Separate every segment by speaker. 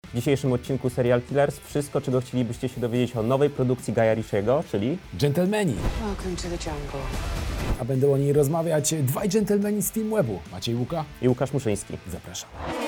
Speaker 1: W dzisiejszym odcinku Serial Killers wszystko, czego chcielibyście się dowiedzieć o nowej produkcji Guya Ritchiego, czyli
Speaker 2: Dżentelmeni.
Speaker 3: Welcome to the jungle.
Speaker 2: A będą o niej rozmawiać dwaj dżentelmeni z Filmwebu. Maciej Łuka.
Speaker 1: i Łukasz Muszyński.
Speaker 2: Zapraszam.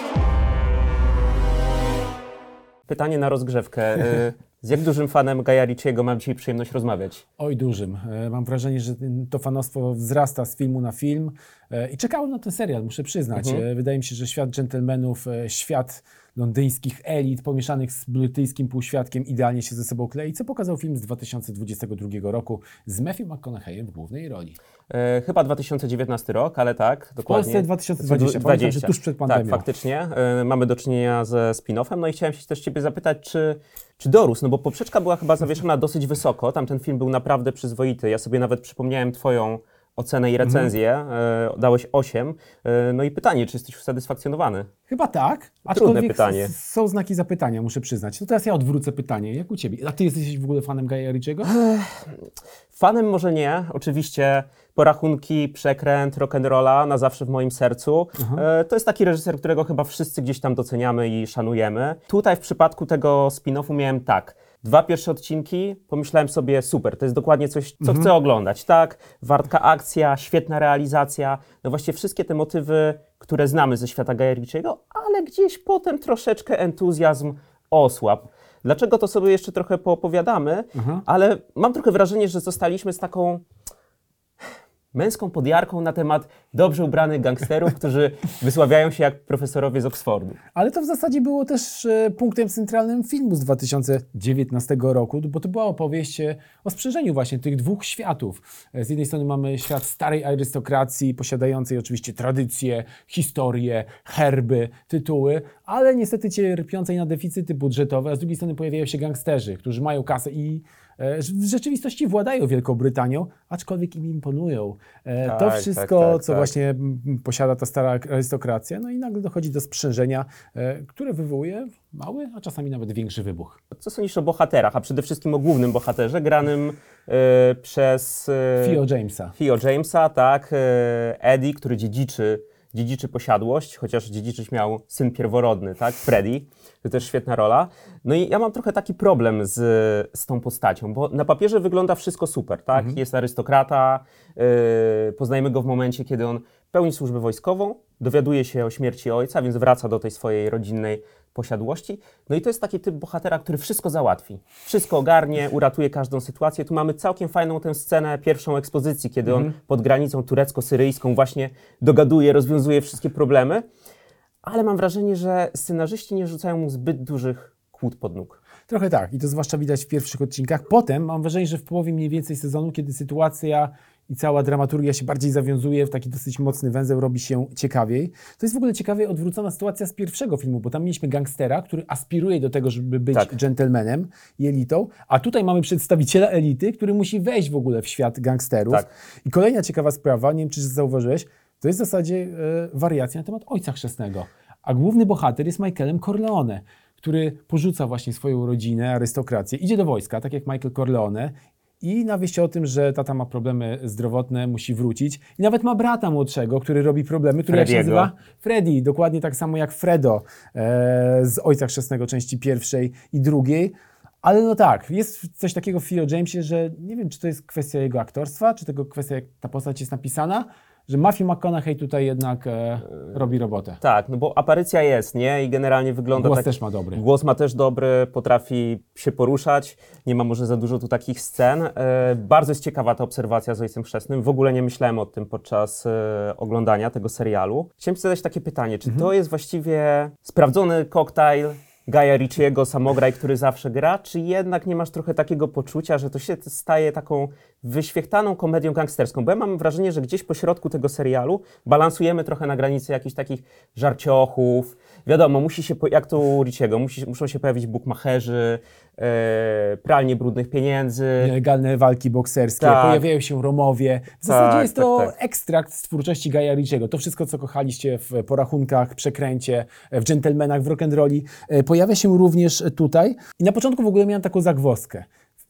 Speaker 1: Pytanie na rozgrzewkę. Z jak dużym fanem Guya Ritchiego mam dzisiaj przyjemność rozmawiać?
Speaker 2: Oj, dużym. Mam wrażenie, że to fanostwo wzrasta z filmu na film i czekałem na ten serial, muszę przyznać. Wydaje mi się, że świat dżentelmenów, świat londyńskich elit pomieszanych z brytyjskim półświadkiem idealnie się ze sobą klei, co pokazał film z 2022 roku z Matthew McConaugheyem w głównej roli.
Speaker 1: Chyba 2019 rok, ale tak, dokładnie.
Speaker 2: W Polsce 2020, pamiętam, że tuż przed pandemią.
Speaker 1: Tak, faktycznie. Mamy do czynienia ze spin-offem, no i chciałem się też Ciebie zapytać, czy dorósł, no bo poprzeczka była chyba zawieszona dosyć wysoko, tamten film był naprawdę przyzwoity. Ja sobie nawet przypomniałem Twoją ocenę i recenzję, dałeś 8. No i pytanie, czy jesteś usatysfakcjonowany?
Speaker 2: Chyba tak,
Speaker 1: Trudne pytanie.
Speaker 2: Są znaki zapytania, muszę przyznać. To teraz ja odwrócę pytanie, jak u Ciebie? A Ty jesteś w ogóle fanem Guya Ritchiego?
Speaker 1: Fanem może nie, oczywiście porachunki, przekręt, rock'n'rolla na zawsze w moim sercu. To jest taki reżyser, którego chyba wszyscy gdzieś tam doceniamy i szanujemy. Tutaj w przypadku tego spin-offu miałem tak. 2 pierwsze odcinki, pomyślałem sobie super, to jest dokładnie coś, co chcę oglądać, tak? Wartka akcja, świetna realizacja, no właśnie wszystkie te motywy, które znamy ze świata Guya Ritchiego, ale gdzieś potem troszeczkę entuzjazm osłabł. Dlaczego to sobie jeszcze trochę poopowiadamy, ale mam trochę wrażenie, że zostaliśmy z taką męską podjarką na temat dobrze ubranych gangsterów, którzy wysławiają się jak profesorowie z Oksfordu.
Speaker 2: Ale to w zasadzie było też punktem centralnym filmu z 2019 roku, bo to była opowieść o sprzężeniu właśnie tych dwóch światów. Z jednej strony mamy świat starej arystokracji, posiadającej oczywiście tradycje, historię, herby, tytuły, ale niestety cierpiącej na deficyty budżetowe, a z drugiej strony pojawiają się gangsterzy, którzy mają kasę i w rzeczywistości władają Wielką Brytanią, aczkolwiek im imponują. To wszystko, co właśnie posiada ta stara arystokracja, no i nagle dochodzi do sprzężenia, które wywołuje mały, a czasami nawet większy wybuch.
Speaker 1: Co sądzisz o bohaterach, a przede wszystkim o głównym bohaterze, granym przez Theo Jamesa, tak, Eddie, który dziedziczy posiadłość, chociaż dziedziczyć miał syn pierworodny, tak, Freddy, to też świetna rola. No i ja mam trochę taki problem z tą postacią, bo na papierze wygląda wszystko super, tak, jest arystokrata, poznajemy go w momencie, kiedy on pełni służbę wojskową, dowiaduje się o śmierci ojca, więc wraca do tej swojej rodzinnej posiadłości. No i to jest taki typ bohatera, który wszystko załatwi. Wszystko ogarnie, uratuje każdą sytuację. Tu mamy całkiem fajną tę scenę pierwszą ekspozycji, kiedy on pod granicą turecko-syryjską właśnie dogaduje, rozwiązuje wszystkie problemy. Ale mam wrażenie, że scenarzyści nie rzucają mu zbyt dużych kłód pod nóg.
Speaker 2: Trochę tak i to zwłaszcza widać w pierwszych odcinkach. Potem mam wrażenie, że w połowie mniej więcej sezonu, kiedy sytuacja i cała dramaturgia się bardziej zawiązuje w taki dosyć mocny węzeł, robi się ciekawiej. To jest w ogóle ciekawie odwrócona sytuacja z pierwszego filmu, bo tam mieliśmy gangstera, który aspiruje do tego, żeby być dżentelmenem i elitą, a tutaj mamy przedstawiciela elity, który musi wejść w ogóle w świat gangsterów. Tak. I kolejna ciekawa sprawa, nie wiem, czy zauważyłeś, to jest w zasadzie wariacja na temat Ojca Chrzestnego. A główny bohater jest Michaelem Corleone, który porzuca właśnie swoją rodzinę, arystokrację, idzie do wojska, tak jak Michael Corleone, i na wieści o tym, że tata ma problemy zdrowotne, musi wrócić. I nawet ma brata młodszego, który robi problemy, który jak się nazywa Freddy, dokładnie tak samo jak Fredo z Ojca Chrzestnego części pierwszej i drugiej. Ale no tak, jest coś takiego w Theo Jamesie, że nie wiem, czy to jest kwestia jego aktorstwa, czy tego kwestia, jak ta postać jest napisana, że Matthew McConaughey tutaj jednak robi robotę.
Speaker 1: Tak, no bo aparycja jest, nie? I generalnie wygląda
Speaker 2: Głos też ma dobry.
Speaker 1: Głos ma też dobry, potrafi się poruszać, nie ma może za dużo tu takich scen. Bardzo jest ciekawa ta obserwacja z Ojcem Chrzestnym. W ogóle nie myślałem o tym podczas oglądania tego serialu. Chciałem Ci zadać takie pytanie, czy to jest właściwie sprawdzony koktajl Guya Ritchiego, samograj, który zawsze gra, czy jednak nie masz trochę takiego poczucia, że to się staje taką wyświechtaną komedią gangsterską? Bo ja mam wrażenie, że gdzieś po środku tego serialu balansujemy trochę na granicy jakichś takich żarciochów. Wiadomo, musi się, jak to u Ritchiego, muszą się pojawić bukmacherzy, pralnie brudnych pieniędzy.
Speaker 2: Nielegalne walki bokserskie, pojawiają się Romowie. W zasadzie jest to ekstrakt z twórczości Guya Ritchiego. To wszystko, co kochaliście w porachunkach, przekręcie, w dżentelmenach, w rock'n'rolli, pojawia się również tutaj. I na początku w ogóle miałem taką zagwozdkę.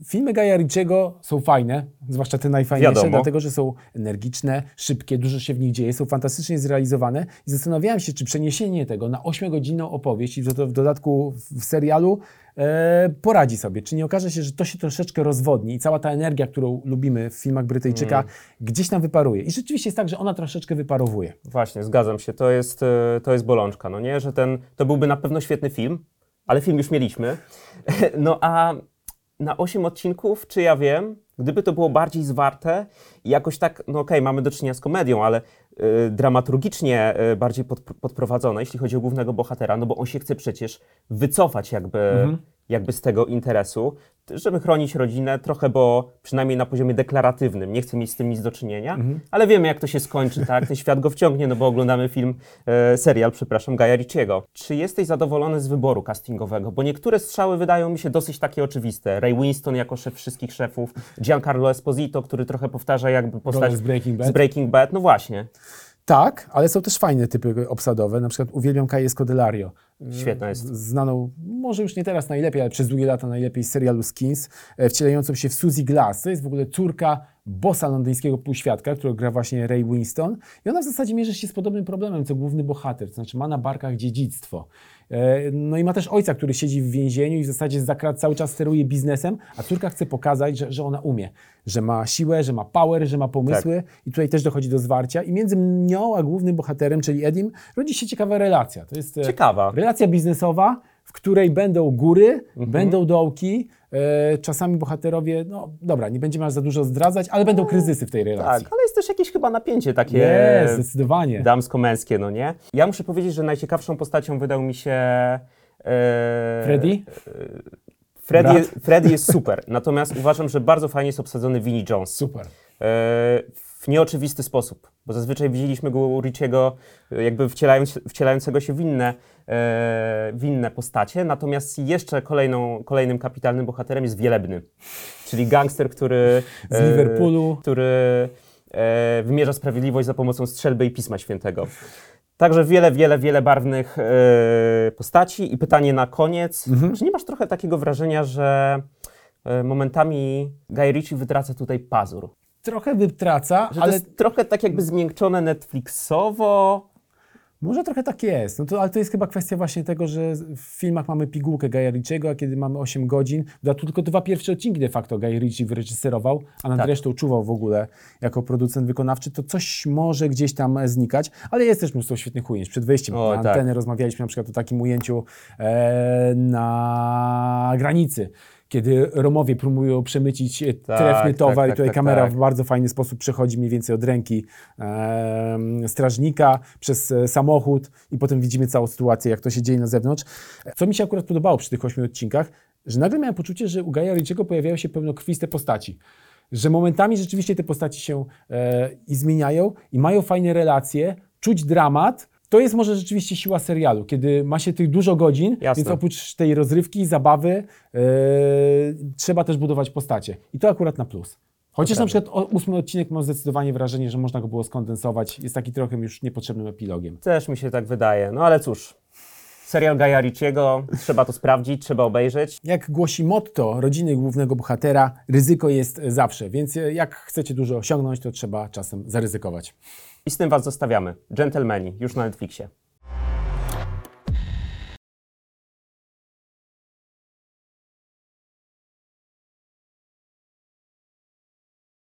Speaker 2: filmy Guya Ritchiego są fajne, zwłaszcza te najfajniejsze,
Speaker 1: Wiadomo.
Speaker 2: dlatego, że są energiczne, szybkie, dużo się w nich dzieje, są fantastycznie zrealizowane i zastanawiałem się, czy przeniesienie tego na 8-godzinną opowieść i w dodatku w serialu poradzi sobie. Czy nie okaże się, że to się troszeczkę rozwodni i cała ta energia, którą lubimy w filmach Brytyjczyka, gdzieś tam wyparuje. I rzeczywiście jest tak, że ona troszeczkę wyparowuje.
Speaker 1: Właśnie, zgadzam się. To jest bolączka, no nie? Że to byłby na pewno świetny film, ale film już mieliśmy. No a na 8 odcinków, czy ja wiem, gdyby to było bardziej zwarte i jakoś tak, no okej, mamy do czynienia z komedią, ale dramaturgicznie bardziej podprowadzone, jeśli chodzi o głównego bohatera, no bo on się chce przecież wycofać jakby z tego interesu, żeby chronić rodzinę, trochę, bo przynajmniej na poziomie deklaratywnym nie chce mieć z tym nic do czynienia, ale wiemy, jak to się skończy, tak? Ten świat go wciągnie, no bo oglądamy serial Guya Ritchiego. Czy jesteś zadowolony z wyboru castingowego? Bo niektóre strzały wydają mi się dosyć takie oczywiste. Ray Winston jako szef wszystkich szefów, Giancarlo Esposito, który trochę powtarza jakby postać
Speaker 2: z Breaking Bad.
Speaker 1: z Breaking Bad, no właśnie.
Speaker 2: Tak, ale są też fajne typy obsadowe, na przykład uwielbiam Kaję Scodelario.
Speaker 1: Świetna jest.
Speaker 2: Znaną, może już nie teraz najlepiej, ale przez długie lata najlepiej z serialu Skins, wcielającą się w Suzy Glass. To jest w ogóle córka bossa londyńskiego półświadka, którego gra właśnie Ray Winston. I ona w zasadzie mierzy się z podobnym problemem, co główny bohater, to znaczy ma na barkach dziedzictwo. No i ma też ojca, który siedzi w więzieniu i w zasadzie cały czas steruje biznesem, a córka chce pokazać, że ona umie, że ma siłę, że ma power, że ma pomysły i tutaj też dochodzi do zwarcia i między nią a głównym bohaterem, czyli Edim, rodzi się ciekawa relacja. To jest
Speaker 1: ciekawa
Speaker 2: relacja biznesowa, w której będą góry, będą dołki, czasami bohaterowie, no dobra, nie będziemy aż za dużo zdradzać, ale będą kryzysy w tej relacji.
Speaker 1: Tak, ale jest też jakieś chyba napięcie takie
Speaker 2: Jest, zdecydowanie.
Speaker 1: damsko-męskie, no nie? Ja muszę powiedzieć, że najciekawszą postacią wydał mi się...
Speaker 2: Freddy?
Speaker 1: Freddy jest super, natomiast uważam, że bardzo fajnie jest obsadzony Vinnie Jones.
Speaker 2: Super.
Speaker 1: W nieoczywisty sposób, bo zazwyczaj widzieliśmy go u Ritchiego jakby wcielającego się w inne postacie, natomiast jeszcze kolejnym kapitalnym bohaterem jest Wielebny, czyli gangster, który
Speaker 2: z Liverpoolu,
Speaker 1: który wymierza sprawiedliwość za pomocą strzelby i Pisma Świętego. Także wiele barwnych postaci i pytanie na koniec, czy nie masz trochę takiego wrażenia, że momentami Guy Ritchie wytraca tutaj pazur?
Speaker 2: Trochę wytraca,
Speaker 1: że
Speaker 2: ale...
Speaker 1: to jest trochę tak jakby zmiękczone Netflixowo.
Speaker 2: Może trochę tak jest, ale to jest chyba kwestia właśnie tego, że w filmach mamy pigułkę Guya Ritchiego, a kiedy mamy 8 godzin, to tylko 2 pierwsze odcinki de facto Guy Ritchie wyreżyserował, a nad resztą czuwał w ogóle jako producent wykonawczy, to coś może gdzieś tam znikać, ale jest też mnóstwo świetnych ujęć. Przed wejściem na antenę rozmawialiśmy na przykład o takim ujęciu na granicy, kiedy Romowie próbują przemycić trefny towar i tutaj kamera w bardzo fajny sposób przechodzi mniej więcej od ręki strażnika przez samochód i potem widzimy całą sytuację, jak to się dzieje na zewnątrz. Co mi się akurat podobało przy tych 8 odcinkach, że nagle miałem poczucie, że u Guya Ritchiego pojawiają się pełnokrwiste postaci. Że momentami rzeczywiście te postaci się i zmieniają i mają fajne relacje, czuć dramat. To jest może rzeczywiście siła serialu, kiedy ma się tych dużo godzin, więc oprócz tej rozrywki, zabawy, trzeba też budować postacie. I to akurat na plus. Chociaż na przykład 8 odcinek mam zdecydowanie wrażenie, że można go było skondensować. Jest taki trochę już niepotrzebnym epilogiem.
Speaker 1: Też mi się tak wydaje. No ale cóż, serial Guya Ritchiego, trzeba to sprawdzić, trzeba obejrzeć.
Speaker 2: Jak głosi motto rodziny głównego bohatera, ryzyko jest zawsze, więc jak chcecie dużo osiągnąć, to trzeba czasem zaryzykować.
Speaker 1: I z tym Was zostawiamy. Gentlemani, już na Netflixie.